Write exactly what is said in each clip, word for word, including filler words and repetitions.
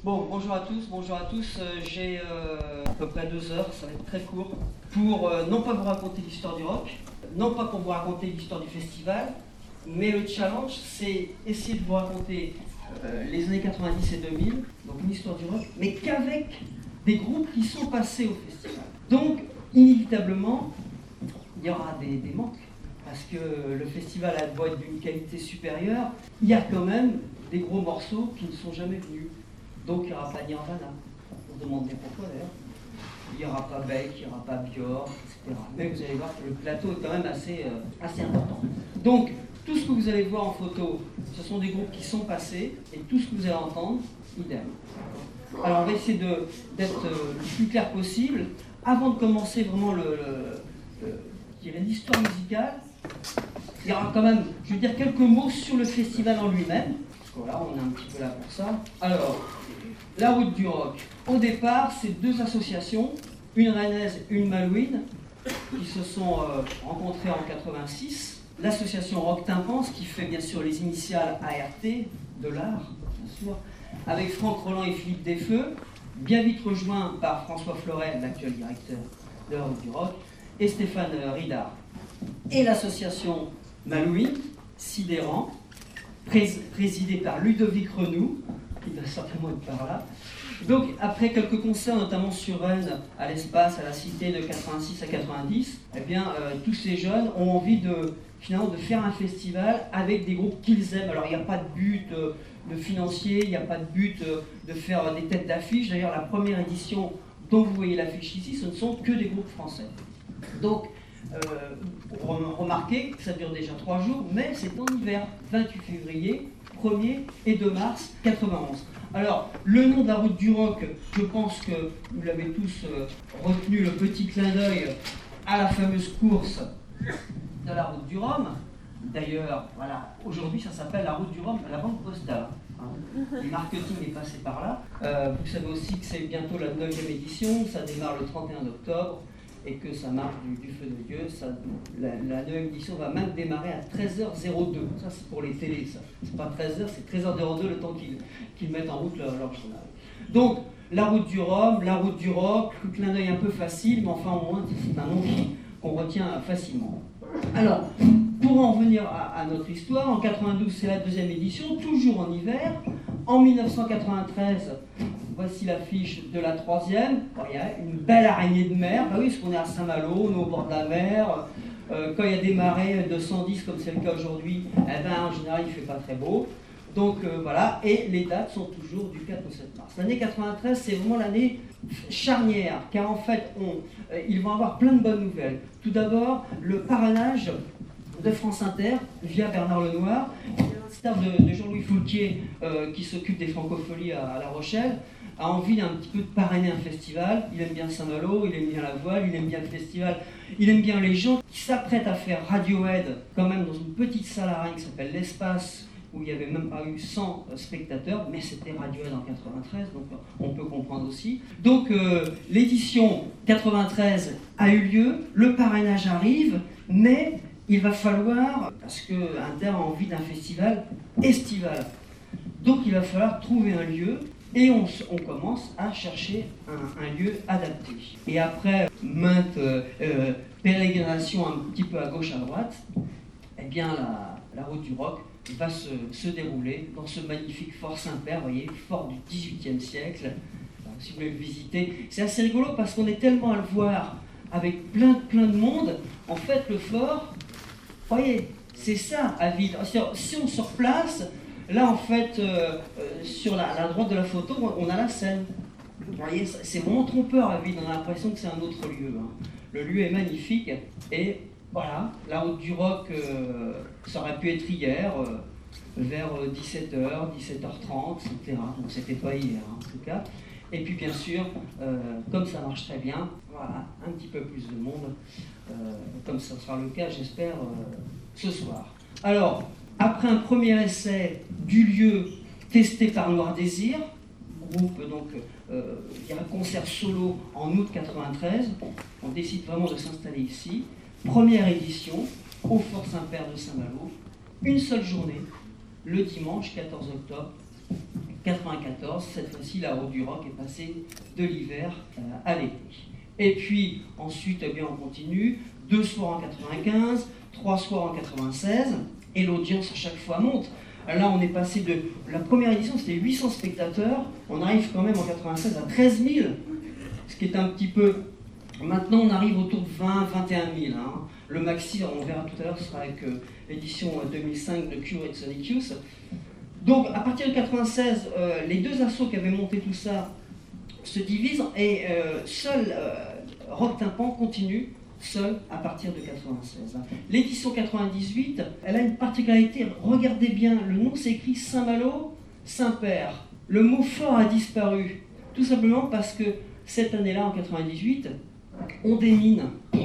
Bon, bonjour à tous, bonjour à tous. Euh, j'ai euh, à peu près deux heures, ça va être très court, pour euh, non pas vous raconter l'histoire du rock, non pas pour vous raconter l'histoire du festival, mais le challenge, c'est essayer de vous raconter euh, les années quatre-vingt-dix et deux mille, donc l'histoire du rock, mais qu'avec des groupes qui sont passés au festival. Donc, inévitablement, il y aura des, des manques, parce que le festival a beau être d'une qualité supérieure, il y a quand même des gros morceaux qui ne sont jamais venus. Donc il n'y aura pas Nirvana, on se demande bien pourquoi d'ailleurs. Il n'y aura pas Beck, il n'y aura pas Björk, et cetera. Mais vous allez voir que le plateau est quand même assez, euh, assez important. Donc tout ce que vous allez voir en photo, ce sont des groupes qui sont passés, et tout ce que vous allez entendre, idem. Alors on va essayer de, d'être euh, le plus clair possible. Avant de commencer vraiment le, le, le, je dirais l'histoire musicale, il y aura quand même, je veux dire, quelques mots sur le festival en lui-même. Voilà, on est un petit peu là pour ça. Alors, la route du rock. Au départ, c'est deux associations, une rennaise, une malouine, qui se sont euh, rencontrées en quatre-vingt-six. L'association Rock Tympans, qui fait bien sûr les initiales A R T, de l'art, bien sûr, avec Franck Roland et Philippe Desfeux, bien vite rejoint par François Fleuret, l'actuel directeur de la route du rock, et Stéphane Ridard. Et l'association Malouine, Sidérant, présidé par Ludovic Renoux, qui va certainement être par là. Donc, après quelques concerts, notamment sur Rennes, à l'Espace, à la Cité, de quatre-vingt-six à quatre-vingt-dix, eh bien, euh, tous ces jeunes ont envie de, finalement, de faire un festival avec des groupes qu'ils aiment. Alors, il n'y a pas de but euh, de financier, il n'y a pas de but euh, de faire des têtes d'affiche. D'ailleurs, la première édition dont vous voyez l'affiche ici, ce ne sont que des groupes français. Donc, Euh, remarquez que ça dure déjà trois jours, mais c'est en hiver, vingt-huit février, premier et deux mars quatre-vingt-onze. Alors, le nom de la route du rock, je pense que vous l'avez tous euh, retenu, le petit clin d'œil à la fameuse course de la route du Rhum. D'ailleurs, voilà, aujourd'hui ça s'appelle la route du Rhum, la banque postale. Hein. Le marketing est passé par là. Euh, vous savez aussi que c'est bientôt la neuvième édition, ça démarre le trente et un octobre. Et que ça marche du, du feu de Dieu. Ça, la, la neuvième édition va même démarrer à treize heures deux. Ça, c'est pour les télés, ça. C'est pas treize heures, c'est treize heures deux, le temps qu'ils, qu'ils mettent en route leur, leur journal. Donc, la route du Rhum, la route du rock, le clin d'œil un peu facile, mais enfin, au moins, c'est un nom qui, qu'on retient facilement. Alors, pour en venir à, à notre histoire, en quatre-vingt-douze, c'est la deuxième édition, toujours en hiver. En mille neuf cent quatre-vingt-treize, voici l'affiche de la troisième. Bon, il y a une belle araignée de mer. Bah oui, parce qu'on est à Saint-Malo, on est au bord de la mer. Euh, quand il y a des marées de cent dix, comme c'est le cas aujourd'hui, eh ben, en général, il ne fait pas très beau. Donc euh, voilà, et les dates sont toujours du quatre au sept mars. L'année quatre-vingt-treize, c'est vraiment l'année charnière, car en fait, on, euh, ils vont avoir plein de bonnes nouvelles. Tout d'abord, le parrainage de France Inter, via Bernard Lenoir, le staff de, de Jean-Louis Foulquier, euh, qui s'occupe des francopholies à, à La Rochelle, a envie un petit peu de parrainer un festival. Il aime bien Saint-Malo, il aime bien la voile, il aime bien le festival, il aime bien les gens qui s'apprêtent à faire Radiohead, quand même dans une petite salle à Rennes qui s'appelle l'Espace, où il n'y avait même pas eu cent spectateurs, mais c'était Radiohead en quatre-vingt-treize, donc on peut comprendre aussi. Donc euh, l'édition quatre-vingt-treize a eu lieu, le parrainage arrive, mais il va falloir, parce que Inter a envie d'un festival estival, donc il va falloir trouver un lieu, et on, on commence à chercher un, un lieu adapté. Et après maintes euh, euh, pérégrinations un petit peu à gauche, à droite, eh bien la, la route du rock va se, se dérouler dans ce magnifique fort Saint-Père, vous voyez, fort du dix-huitième siècle. Alors, si vous voulez le visiter, c'est assez rigolo parce qu'on est tellement à le voir avec plein, plein de monde. En fait, le fort, vous voyez, c'est ça à vide. Si on se replace, là en fait, euh, euh, sur la, la droite de la photo, on a la Seine. Vous voyez, c'est vraiment trompeur à vide, on a l'impression que c'est un autre lieu. Hein. Le lieu est magnifique et voilà, la route du rock, euh, ça aurait pu être hier, euh, vers dix-sept heures, dix-sept heures trente, et cetera. Donc c'était pas hier hein, en tout cas. Et puis bien sûr, euh, comme ça marche très bien, voilà, un petit peu plus de monde, euh, comme ça sera le cas, j'espère, euh, ce soir. Alors, après un premier essai du lieu testé par Noir Désir, groupe donc, euh, il y a un concert solo en août quatre-vingt-treize, on décide vraiment de s'installer ici. Première édition, au Fort Saint-Père de Saint-Malo, une seule journée, le dimanche quatorze octobre quatre-vingt-quatorze, cette fois-ci la route du rock est passée de l'hiver euh, à l'été. Et puis ensuite, eh bien, on continue, deux soirs en quatre-vingt-quinze, trois soirs en quatre-vingt-seize, et l'audience à chaque fois monte. Là, on est passé de... La première édition, c'était huit cents spectateurs, on arrive quand même en quatre-vingt-seize à treize mille, ce qui est un petit peu... Maintenant, on arrive autour de vingt à vingt et un mille. Hein. Le maxi, on verra tout à l'heure, ce sera avec euh, l'édition deux mille cinq de Cure et de Sonic Youth. Donc, à partir de quatre-vingt-seize, euh, les deux assos qui avaient monté tout ça se divisent et euh, seul euh, Rock Tympan continue, seul à partir de quatre-vingt-seize. L'édition quatre-vingt-dix-huit, elle a une particularité, regardez bien, le nom s'écrit Saint-Malo, Saint-Père. Le mot fort a disparu, tout simplement parce que cette année-là, en quatre-vingt-dix-huit, on démine.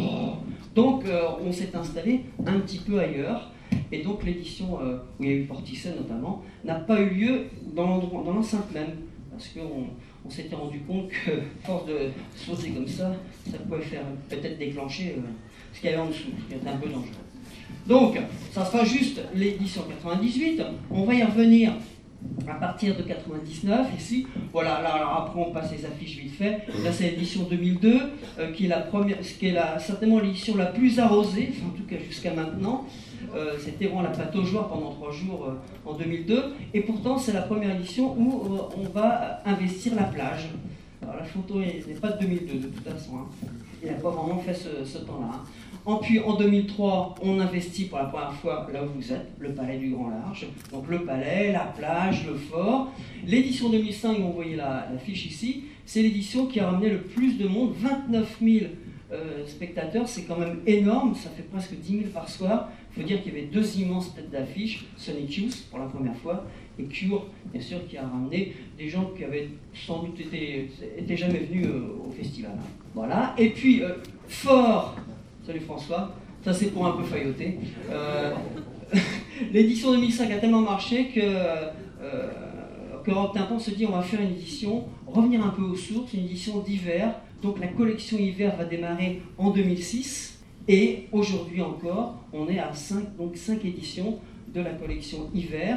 Donc euh, on s'est installé un petit peu ailleurs. Et donc l'édition euh, où il y a eu Porticet notamment n'a pas eu lieu dans l'enceinte même. Parce qu'on on, s'était rendu compte que, à force de sauter comme ça, ça pouvait faire peut-être déclencher euh, ce qu'il y avait en dessous, qui était un peu dangereux. Donc, ça sera juste l'édition quatre-vingt-dix-huit. On va y revenir à partir de quatre-vingt-dix-neuf, ici, voilà, là, alors après on passe les affiches vite fait. Là c'est l'édition deux mille deux, euh, qui est, la première, qui est la, certainement l'édition la plus arrosée, enfin, en tout cas jusqu'à maintenant. Euh, C'était vraiment la pâte aux joueurs pendant trois jours euh, en deux mille deux, et pourtant c'est la première édition où euh, on va investir la plage. Alors la photo n'est pas de deux mille deux de toute façon, hein. Il n'a pas vraiment fait ce, ce temps-là. Hein. En, puis en deux mille trois, on investit pour la première fois là où vous êtes, le Palais du Grand Large. Donc le palais, la plage, le fort. L'édition deux mille cinq, vous voyez la, la fiche ici, c'est l'édition qui a ramené le plus de monde, vingt-neuf mille euh, spectateurs, c'est quand même énorme, ça fait presque dix mille par soir. Il faut dire qu'il y avait deux immenses têtes d'affiche, Sonic Youth pour la première fois, et Cure, bien sûr, qui a ramené des gens qui avaient sans doute été, été jamais venus euh, au festival. Hein. Voilà, et puis euh, fort. Salut François, ça c'est pour un peu failloter. Euh, L'édition deux mille cinq a tellement marché que, euh, que Rock Tympan se dit on va faire une édition, revenir un peu aux sources, une édition d'hiver. Donc la collection hiver va démarrer en deux mille six et aujourd'hui encore on est à cinq, donc cinq éditions de la collection hiver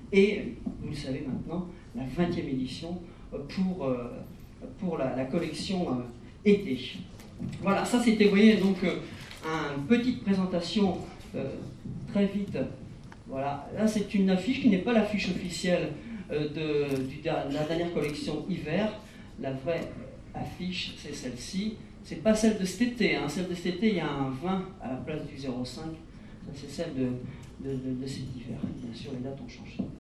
et vous le savez maintenant la vingtième édition pour, pour la, la collection été. Voilà, ça c'était, vous voyez, donc euh, une petite présentation euh, très vite. Voilà, là c'est une affiche qui n'est pas l'affiche officielle euh, de, du, de la dernière collection hiver. La vraie affiche, c'est celle-ci. C'est pas celle de cet été, hein. Celle de cet été, il y a un vingt à la place du zéro cinq. Ça c'est celle de, de, de, de cet hiver. Bien sûr, les dates ont changé.